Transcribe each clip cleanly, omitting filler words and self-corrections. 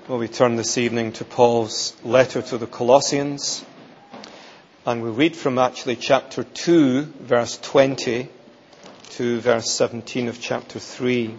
Well, we turn this evening to Paul's letter to the Colossians, and we read from chapter 2, verse 20 to verse 17 of chapter 3.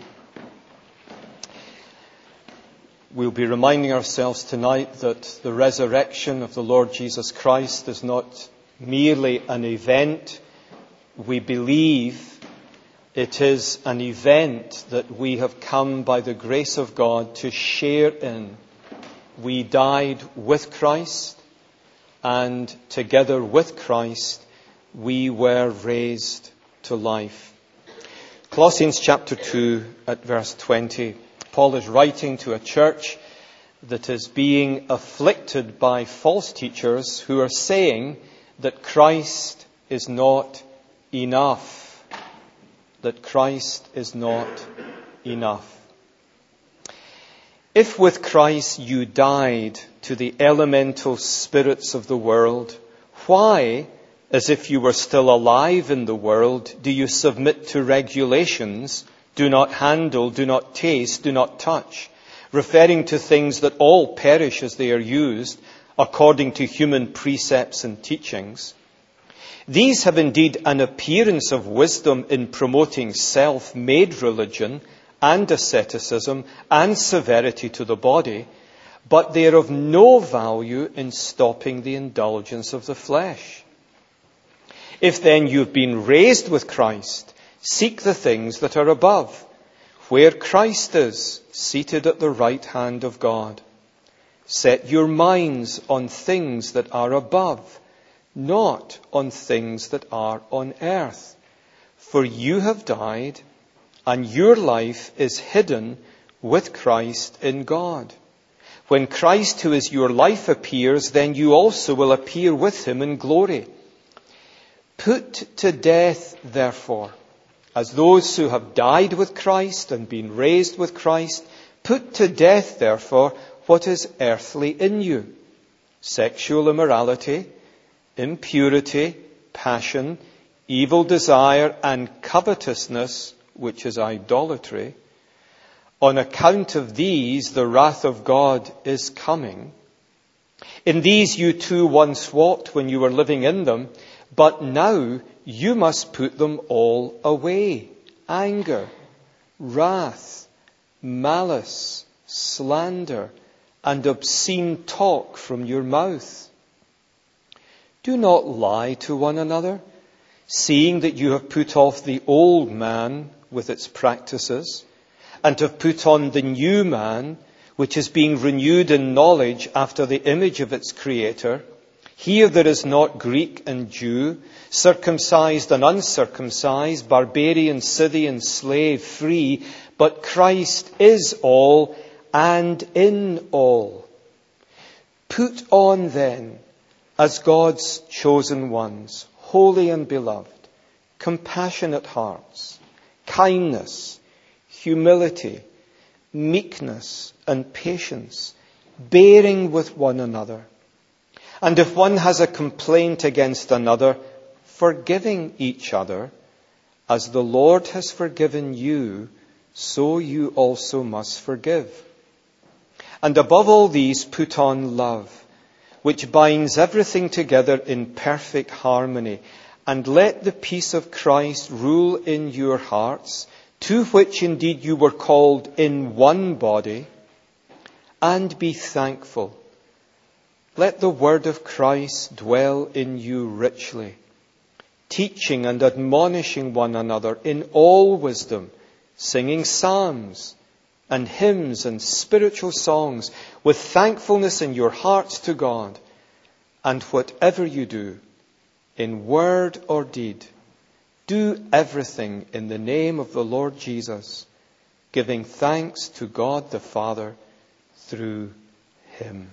We'll be reminding ourselves tonight that the resurrection of the Lord Jesus Christ is not merely an event. We believe it is an event that we have come by the grace of God to share in. We died with Christ, and together with Christ we were raised to life. Colossians chapter 2 at verse 20. Paul is writing to a church that is being afflicted by false teachers who are saying that Christ is not enough. That Christ is not enough. If with Christ you died to the elemental spirits of the world, why, as if you were still alive in the world, do you submit to regulations, do not handle, do not taste, do not touch, referring to things that all perish as they are used, according to human precepts and teachings? These have indeed an appearance of wisdom in promoting self-made religion and asceticism and severity to the body, but they are of no value in stopping the indulgence of the flesh. If then you've been raised with Christ, seek the things that are above, where Christ is, seated at the right hand of God. Set your minds on things that are above, not on things that are on earth. For you have died, and your life is hidden with Christ in God. When Christ, who is your life, appears, then you also will appear with him in glory. Put to death, therefore, as those who have died with Christ and been raised with Christ, put to death, therefore, what is earthly in you: sexual immorality, impurity, passion, evil desire, and covetousness, which is idolatry. On account of these, the wrath of God is coming. In these you too once walked when you were living in them, but now you must put them all away: anger, wrath, malice, slander, and obscene talk from your mouth. Do not lie to one another, seeing that you have put off the old man with its practices, and have put on the new man, which is being renewed in knowledge after the image of its creator. Here there is not Greek and Jew, circumcised and uncircumcised, barbarian, Scythian, slave, free, but Christ is all and in all. Put on then, as God's chosen ones, holy and beloved, compassionate hearts, kindness, humility, meekness, and patience, bearing with one another. And if one has a complaint against another, forgiving each other, as the Lord has forgiven you, so you also must forgive. And above all these, put on love, which binds everything together in perfect harmony. And let the peace of Christ rule in your hearts, to which indeed you were called in one body, and be thankful. Let the word of Christ dwell in you richly, teaching and admonishing one another in all wisdom, singing psalms and hymns and spiritual songs with thankfulness in your hearts to God. And whatever you do, in word or deed, do everything in the name of the Lord Jesus, giving thanks to God the Father through him.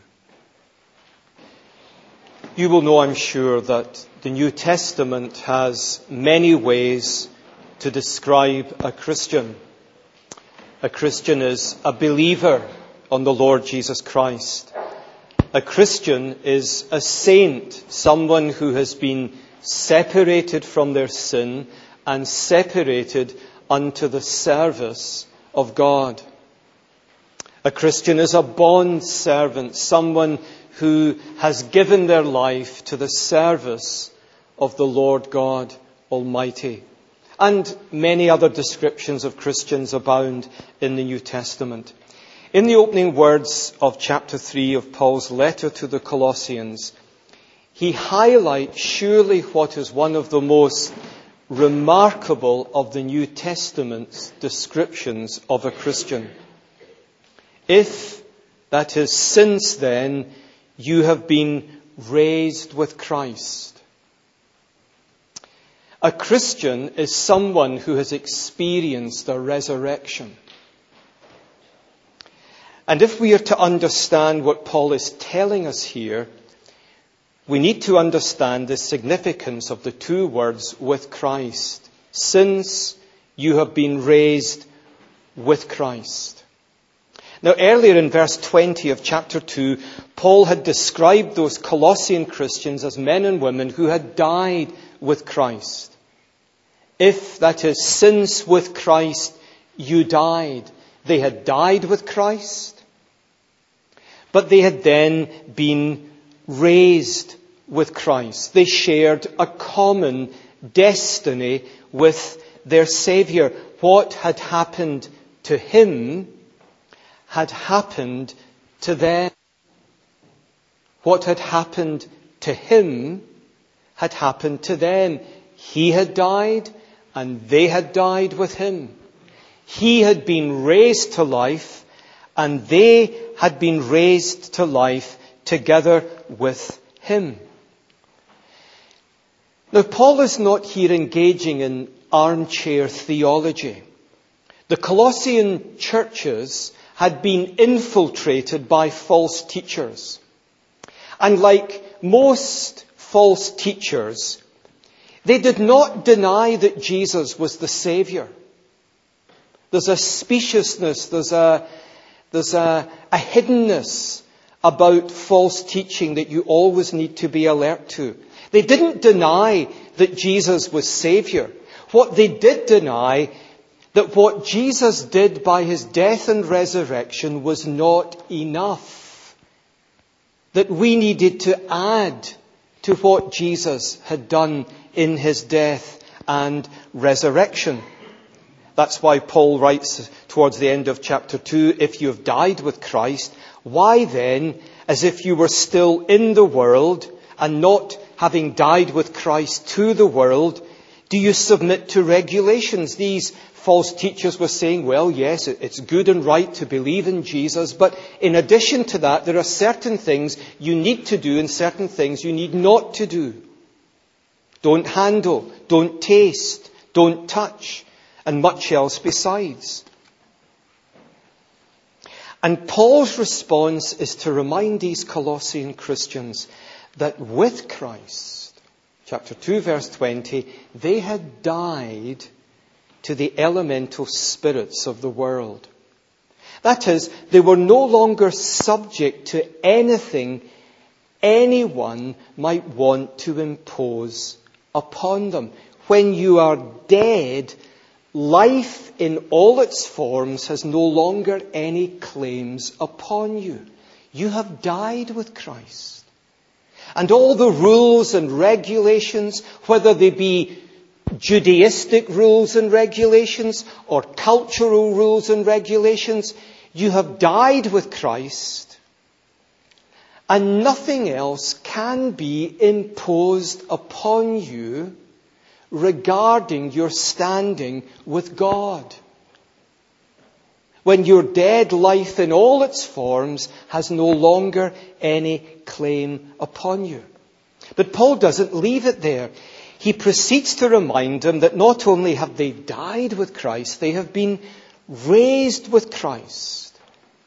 You will know, I'm sure, that the New Testament has many ways to describe a Christian. A Christian is a believer on the Lord Jesus Christ. A Christian is a saint, someone who has been separated from their sin and separated unto the service of God. A Christian is a bond servant, someone who has given their life to the service of the Lord God Almighty. And many other descriptions of Christians abound in the New Testament. In the opening words of chapter 3 of Paul's letter to the Colossians, he highlights surely what is one of the most remarkable of the New Testament's descriptions of a Christian. If, that is, since then, you have been raised with Christ. A Christian is someone who has experienced a resurrection. And if we are to understand what Paul is telling us here, we need to understand the significance of the two words, with Christ. Since you have been raised with Christ. Now, earlier in verse 20 of chapter 2, Paul had described those Colossian Christians as men and women who had died with Christ. If, that is, since with Christ you died. They had died with Christ, but they had then been raised with Christ. They shared a common destiny with their Saviour. What had happened to him had happened to them. What had happened to him had happened to them. He had died, and they had died with him. He had been raised to life, and they had been raised to life together with him. Now, Paul is not here engaging in armchair theology. The Colossian churches had been infiltrated by false teachers. And like most false teachers, they did not deny that Jesus was the Saviour. There's a speciousness, there's a hiddenness about false teaching that you always need to be alert to. They didn't deny that Jesus was Saviour. What they did deny, that what Jesus did by his death and resurrection was not enough. That we needed to add to what Jesus had done in his death and resurrection. That's why Paul writes towards the end of chapter 2, if you have died with Christ, why then, as if you were still in the world and not having died with Christ to the world, do you submit to regulations? These false teachers were saying, well, yes, it's good and right to believe in Jesus, but in addition to that, there are certain things you need to do and certain things you need not to do. Don't handle, don't taste, don't touch, and much else besides. And Paul's response is to remind these Colossian Christians that with Christ, chapter 2, verse 20, they had died to the elemental spirits of the world. That is, they were no longer subject to anything anyone might want to impose upon them. When you are dead, life in all its forms has no longer any claims upon you. You have died with Christ. And all the rules and regulations, whether they be Judaistic rules and regulations or cultural rules and regulations, you have died with Christ, and nothing else can be imposed upon you regarding your standing with God. When your dead life in all its forms has no longer any claim upon you. But Paul doesn't leave it there. He proceeds to remind them that not only have they died with Christ, they have been raised with Christ.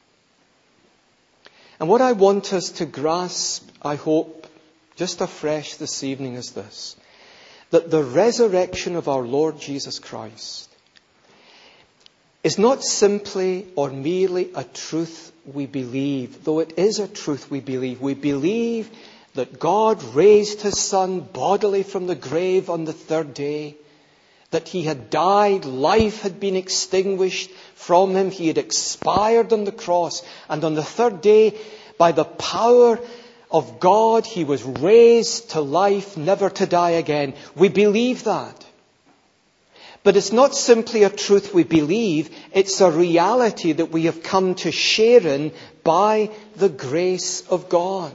And what I want us to grasp, I hope, just afresh this evening is this: that the resurrection of our Lord Jesus Christ is not simply or merely a truth we believe, though it is a truth we believe. We believe that God raised his Son bodily from the grave on the third day, that he had died, life had been extinguished from him, he had expired on the cross, and on the third day, by the power of God, he was raised to life, never to die again. We believe that. But it's not simply a truth we believe, it's a reality that we have come to share in by the grace of God.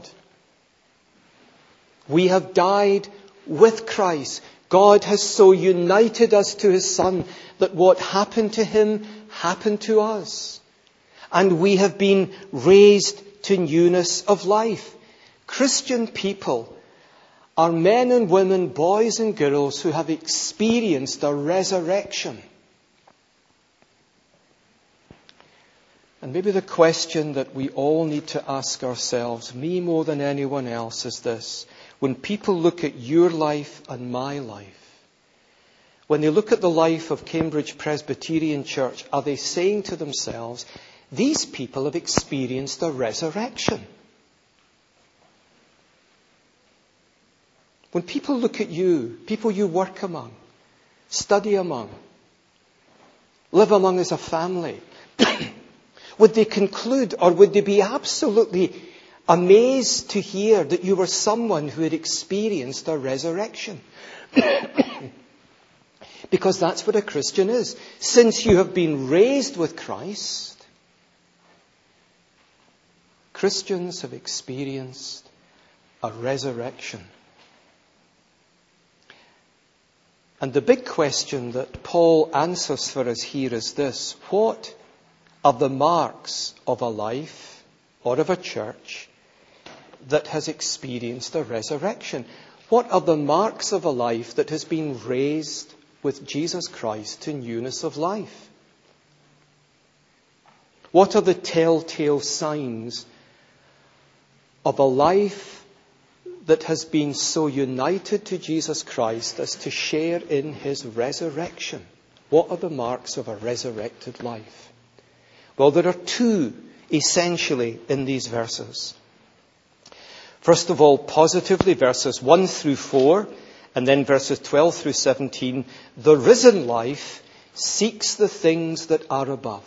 We have died with Christ. God has so united us to his Son that what happened to him happened to us. And we have been raised to newness of life. Christian people are men and women, boys and girls who have experienced a resurrection. And maybe the question that we all need to ask ourselves, me more than anyone else, is this. When people look at your life and my life, when they look at the life of Cambridge Presbyterian Church, are they saying to themselves, these people have experienced a resurrection? When people look at you, people you work among, study among, live among as a family, would they conclude, or would they be absolutely amazed to hear that you were someone who had experienced a resurrection? Because that's what a Christian is. Since you have been raised with Christ, Christians have experienced a resurrection. And the big question that Paul answers for us here is this. What are the marks of a life or of a church that has experienced a resurrection? What are the marks of a life that has been raised with Jesus Christ to newness of life? What are the telltale signs of a life that has been so united to Jesus Christ as to share in his resurrection? What are the marks of a resurrected life? Well, there are two essentially in these verses. First of all, positively, verses 1 through 4, and then verses 12 through 17, the risen life seeks the things that are above.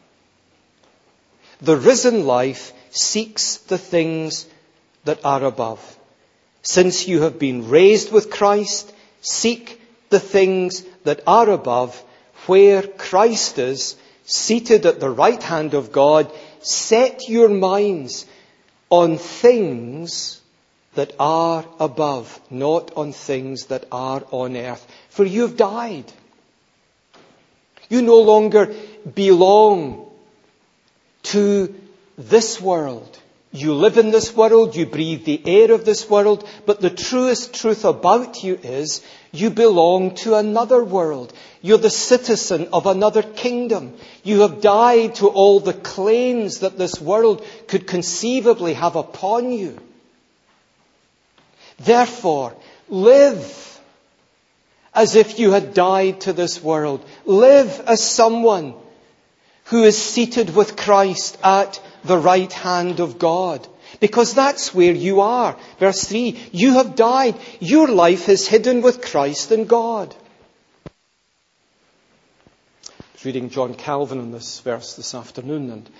The risen life seeks the things that are above. Since you have been raised with Christ, seek the things that are above, where Christ is, seated at the right hand of God. Set your minds on things that are above, not on things that are on earth. For you have died. You no longer belong to this world. You live in this world, you breathe the air of this world, but the truest truth about you is you belong to another world. You're the citizen of another kingdom. You have died to all the claims that this world could conceivably have upon you. Therefore, live as if you had died to this world. Live as someone who is seated with Christ at the right hand of God. Because that's where you are. Verse 3, you have died. Your life is hidden with Christ in God. I was reading John Calvin on this verse this afternoon, and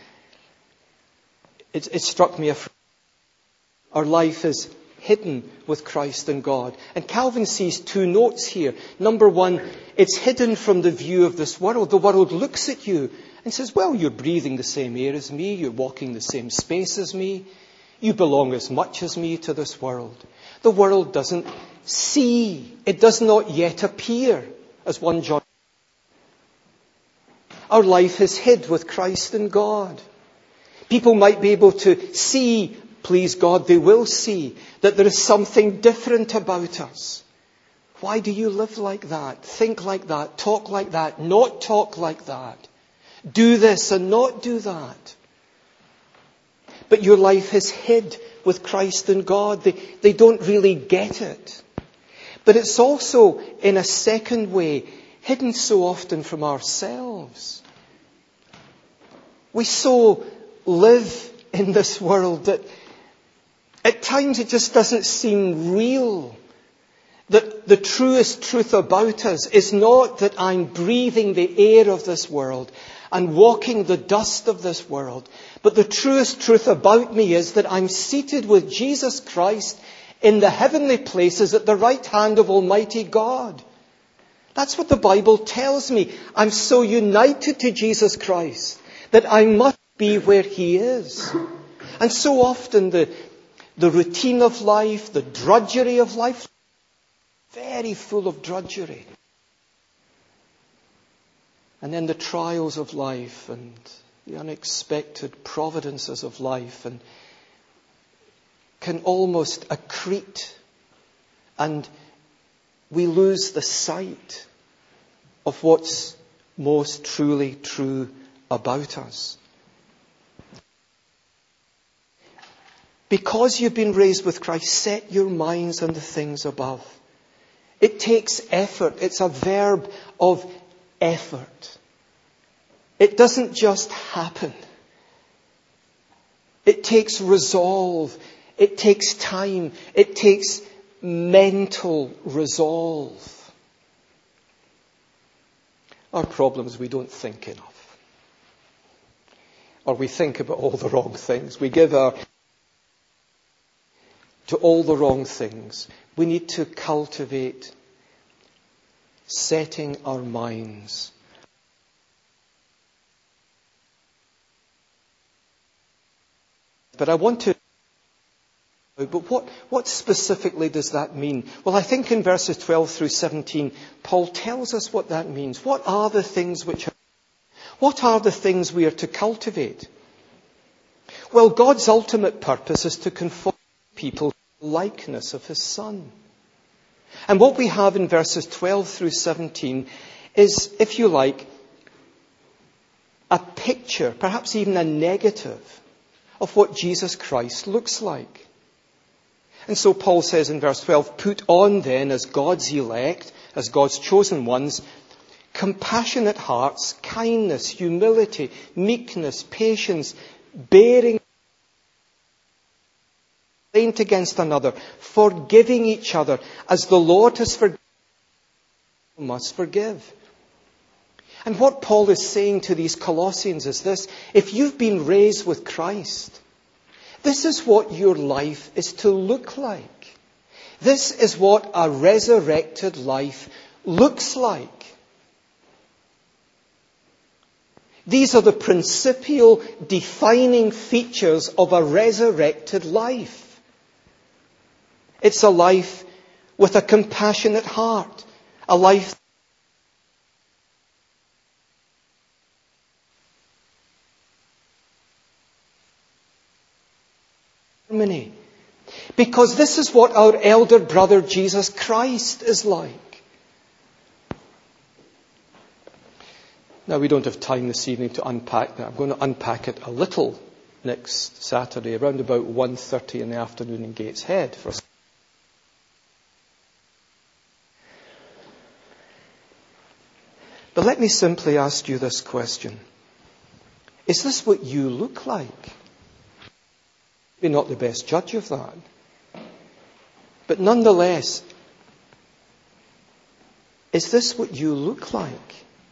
it struck me afresh. Our life is hidden with Christ in God. And Calvin sees two notes here. Number one, it's hidden from the view of this world. The world looks at you and says, well, you're breathing the same air as me. You're walking the same space as me. You belong as much as me to this world. The world doesn't see. It does not yet appear, as 1 John. Our life is hid with Christ in God. People might be able to see, please God, they will see, that there is something different about us. Why do you live like that? Think like that? Talk like that? Not talk like that? Do this and not do that? But your life is hid with Christ in God. They don't really get it. But it's also, in a second way, hidden so often from ourselves. We so live in this world that at times it just doesn't seem real. That the truest truth about us is not that I'm breathing the air of this world and walking the dust of this world, but the truest truth about me is that I'm seated with Jesus Christ in the heavenly places at the right hand of Almighty God. That's what the Bible tells me. I'm so united to Jesus Christ that I must be where He is. And so often the routine of life, the drudgery of life, very full of drudgery. And then the trials of life and the unexpected providences of life and can almost accrete, and we lose the sight of what's most truly true about us. Because you've been raised with Christ, set your minds on the things above. It takes effort. It's a verb of effort. It doesn't just happen. It takes resolve. It takes time. It takes mental resolve. Our problem is we don't think enough. Or we think about all the wrong things. We give to all the wrong things. We need to cultivate setting our minds. But I want to... But what specifically does that mean? Well, I think in verses 12 through 17, Paul tells us what that means. What are the things we are to cultivate? Well, God's ultimate purpose is to conform people to the likeness of His Son. And what we have in verses 12 through 17 is, if you like, a picture, perhaps even a negative, of what Jesus Christ looks like. And so Paul says in verse 12, put on then as God's elect, as God's chosen ones, compassionate hearts, kindness, humility, meekness, patience, bearing against another, forgiving each other, as the Lord has forgiven, you must forgive. And what Paul is saying to these Colossians is this: if you've been raised with Christ, this is what your life is to look like. This is what a resurrected life looks like. These are the principal defining features of a resurrected life. It's a life with a compassionate heart, a life harmony. Because this is what our elder brother Jesus Christ is like. Now, we don't have time this evening to unpack that. I'm going to unpack it a little next Saturday, around about 1:30 in the afternoon in Gateshead. But let me simply ask you this question. Is this what you look like? You're not the best judge of that. But nonetheless, is this what you look like?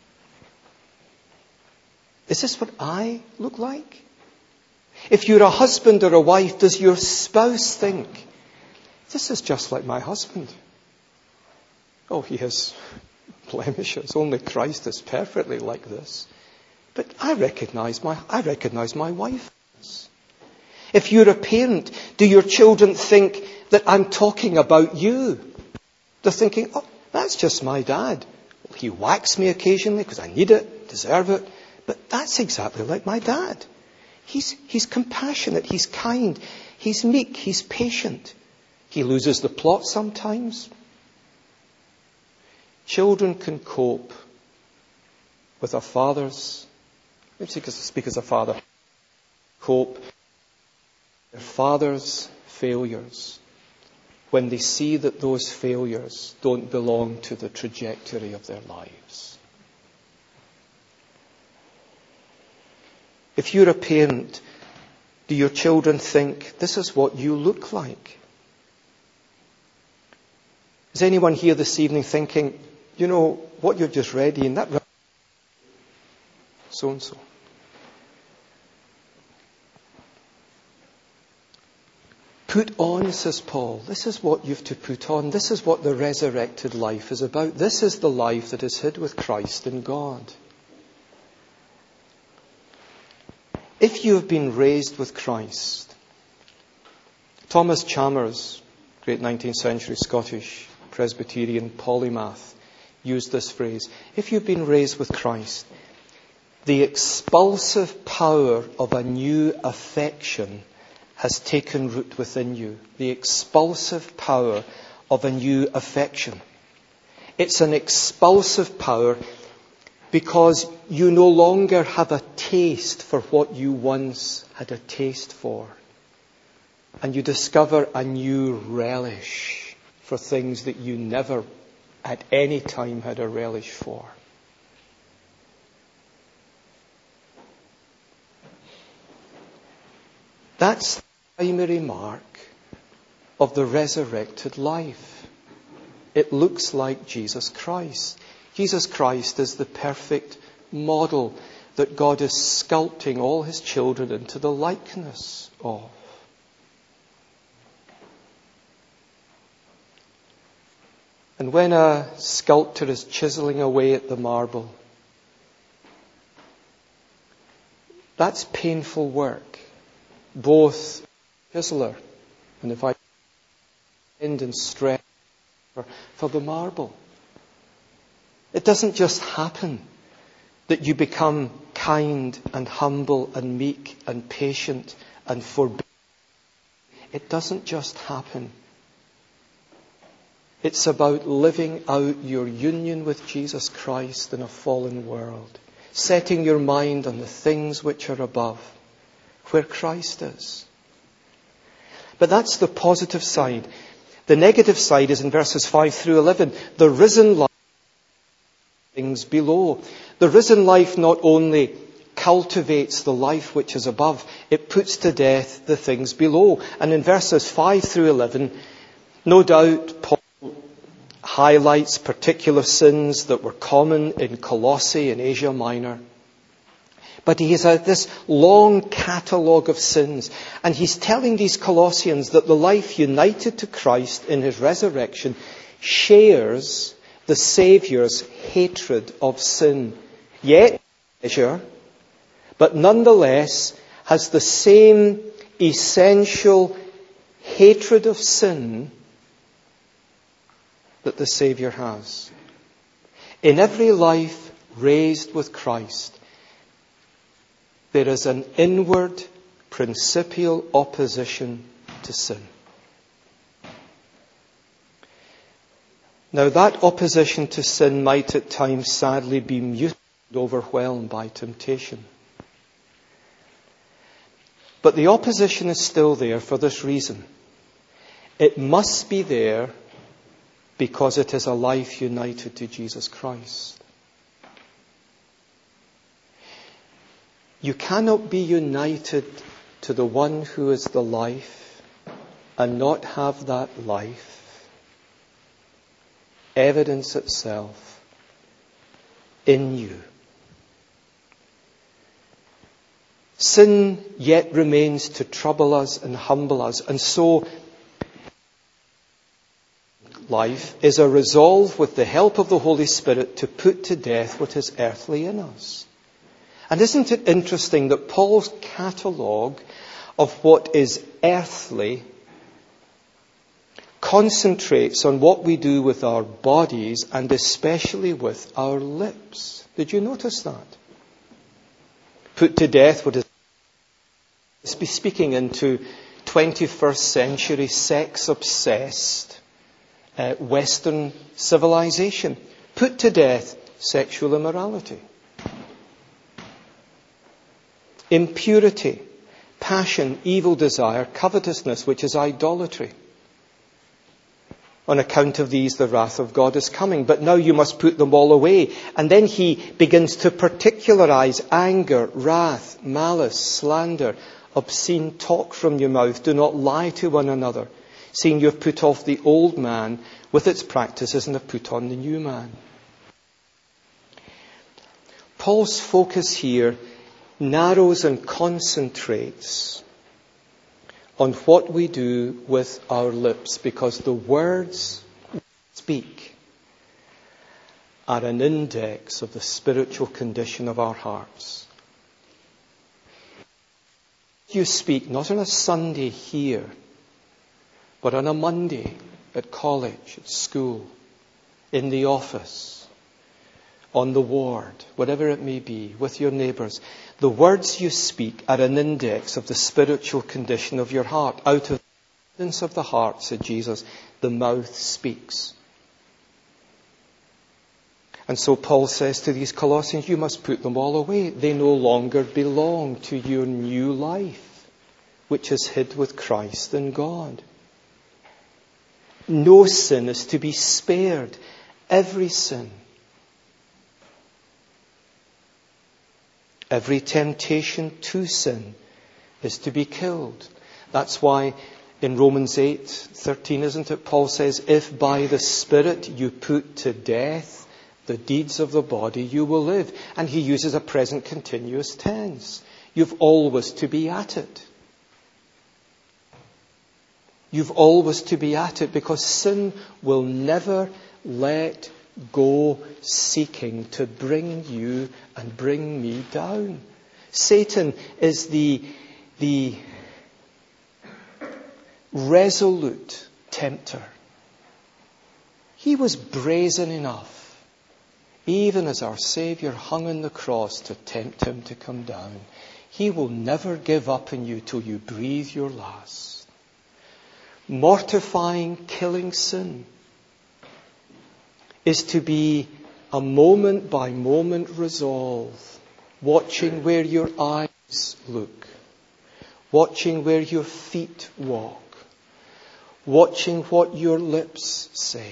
Is this what I look like? If you're a husband or a wife, does your spouse think, this is just like my husband? Oh, he has blemishes. Only Christ is perfectly like this. But I recognize my wife. If you're a parent, do your children think that I'm talking about you? They're thinking, oh, that's just my dad. Well, he whacks me occasionally because I need it, deserve it. But that's exactly like my dad. He's compassionate, he's kind, he's meek, he's patient. He loses the plot sometimes. Children can cope with a father's, let me speak as a father, cope their father's failures when they see that those failures don't belong to the trajectory of their lives. If you're a parent, do your children think, this is what you look like? Is anyone here this evening thinking, you know, what you've just read, Ian, that so-and-so? Put on, says Paul. This is what you've to put on. This is what the resurrected life is about. This is the life that is hid with Christ in God. If you have been raised with Christ, Thomas Chalmers, great 19th century Scottish Presbyterian polymath, used this phrase. If you've been raised with Christ, the expulsive power of a new affection has taken root within you. The expulsive power of a new affection. It's an expulsive power because you no longer have a taste for what you once had a taste for. And you discover a new relish for things that you never at any time had a relish for. That's the primary mark of the resurrected life. It looks like Jesus Christ. Jesus Christ is the perfect model that God is sculpting all his children into the likeness of. And when a sculptor is chiseling away at the marble, that's painful work. Both chiseler and if I end and stress for the marble. It doesn't just happen that you become kind and humble and meek and patient and forbearing. It doesn't just happen. It's about living out your union with Jesus Christ in a fallen world. Setting your mind on the things which are above, where Christ is. But that's the positive side. The negative side is in verses 5 through 11. The risen life, things below. The risen life not only cultivates the life which is above, it puts to death the things below. And in verses 5 through 11, no doubt Paul highlights particular sins that were common in Colossae and Asia Minor. But he has this long catalogue of sins. And he's telling these Colossians that the life united to Christ in his resurrection shares the Saviour's hatred of sin. Yet, measure, but nonetheless has the same essential hatred of sin that the Saviour has. In every life raised with Christ, there is an inward principial opposition to sin. Now that opposition to sin might at times sadly be muted and overwhelmed by temptation. But the opposition is still there for this reason. It must be there because it is a life united to Jesus Christ. You cannot be united to the one who is the life and not have that life evidence itself in you. Sin yet remains to trouble us and humble us, and so life is a resolve with the help of the Holy Spirit to put to death what is earthly in us. And isn't it interesting that Paul's catalogue of what is earthly concentrates on what we do with our bodies and especially with our lips? Did you notice that? Put to death what is... Let's be speaking into 21st century sex-obsessed Western civilization. Put to death sexual immorality, impurity, passion, evil desire, covetousness, which is idolatry. On account of these, the wrath of God is coming. But now you must put them all away. And then he begins to particularize anger, wrath, malice, slander, obscene talk from your mouth. Do not lie to one another, seeing you have put off the old man with its practices and have put on the new man. Paul's focus here narrows and concentrates on what we do with our lips, because the words we speak are an index of the spiritual condition of our hearts. You speak not on a Sunday here, but on a Monday at college, at school, in the office, on the ward, whatever it may be, with your neighbours. The words you speak are an index of the spiritual condition of your heart. Out of the abundance of the heart, said Jesus, the mouth speaks. And so Paul says to these Colossians, you must put them all away. They no longer belong to your new life, which is hid with Christ in God. No sin is to be spared. Every sin, every temptation to sin is to be killed. That's why in Romans 8:13, isn't it? Paul says, if by the Spirit you put to death the deeds of the body, you will live. And he uses a present continuous tense. You've always to be at it. You've always to be at it, because sin will never let go seeking to bring you and bring me down. Satan is the resolute tempter. He was brazen enough, even as our Saviour hung on the cross, to tempt him to come down. He will never give up on you till you breathe your last. Mortifying, killing sin is to be a moment by moment resolve, watching where your eyes look, watching where your feet walk, watching what your lips say.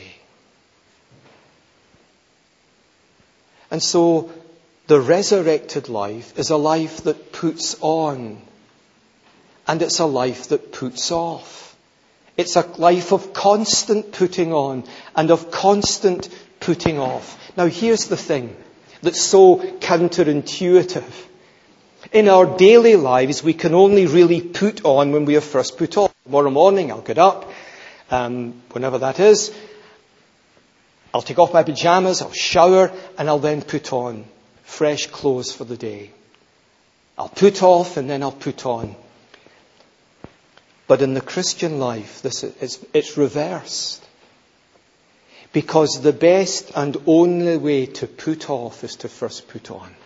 And so the resurrected life is a life that puts on, and it's a life that puts off. It's a life of constant putting on and of constant putting off. Now here's the thing that's so counterintuitive. In our daily lives, we can only really put on when we are first put off. Tomorrow morning I'll get up, whenever that is, I'll take off my pyjamas, I'll shower, and I'll then put on fresh clothes for the day. I'll put off and then I'll put on. But in the Christian life, it's reversed. Because the best and only way to put off is to first put on.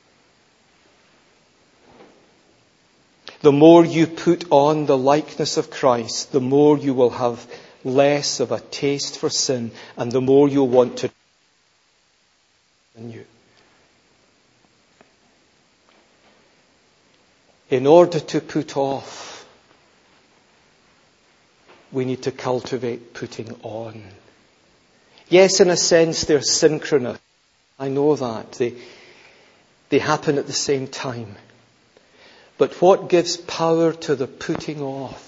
The more you put on the likeness of Christ, the more you will have less of a taste for sin, and the more you'll want to in you. In order to put off, we need to cultivate putting on. Yes, in a sense, they're synchronous. I know that. They happen at the same time. But what gives power to the putting off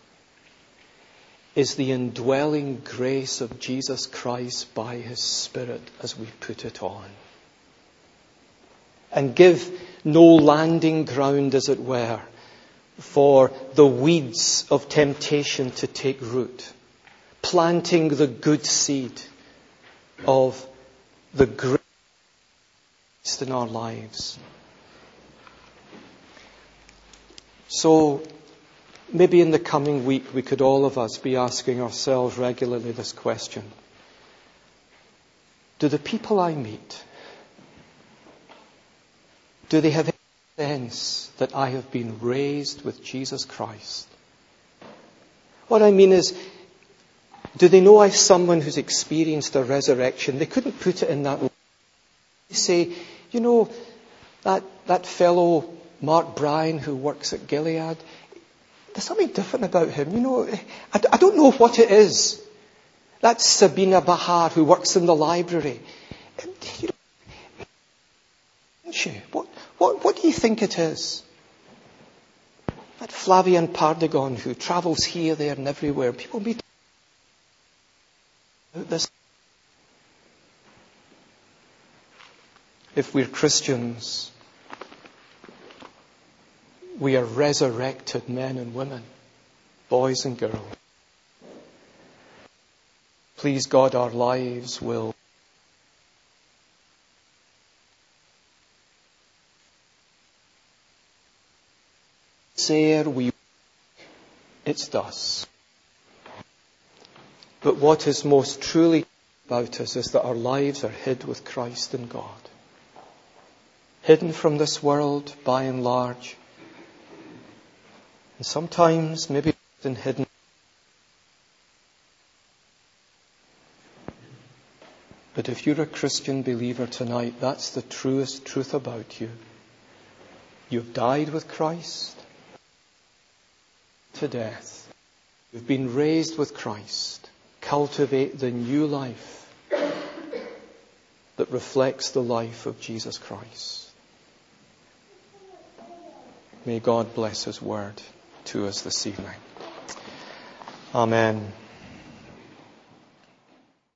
is the indwelling grace of Jesus Christ by His Spirit as we put it on. And give no landing ground, as it were, for the weeds of temptation to take root. Planting the good seed of the grace in our lives. So, maybe in the coming week we could all of us be asking ourselves regularly this question. Do the people I meet, do they have any sense that I have been raised with Jesus Christ? What I mean is, do they know I'm someone who's experienced a resurrection? They couldn't put it in that way. They say, you know, that fellow Mark Bryan who works at Gilead, there's something different about him. You know, I don't know what it is. That's Sabina Bahar who works in the library. You know, isn't she? What do you think it is? That Flavian Pardagon who travels here, there and everywhere. People meet. This, if we're Christians, we are resurrected men and women, boys and girls. Please God, our lives will say we, it's thus. But what is most truly about us is that our lives are hid with Christ in God. Hidden from this world by and large. And sometimes maybe hidden. But if you're a Christian believer tonight, that's the truest truth about you. You've died with Christ to death. You've been raised with Christ. Cultivate the new life that reflects the life of Jesus Christ. May God bless His word to us this evening. Amen.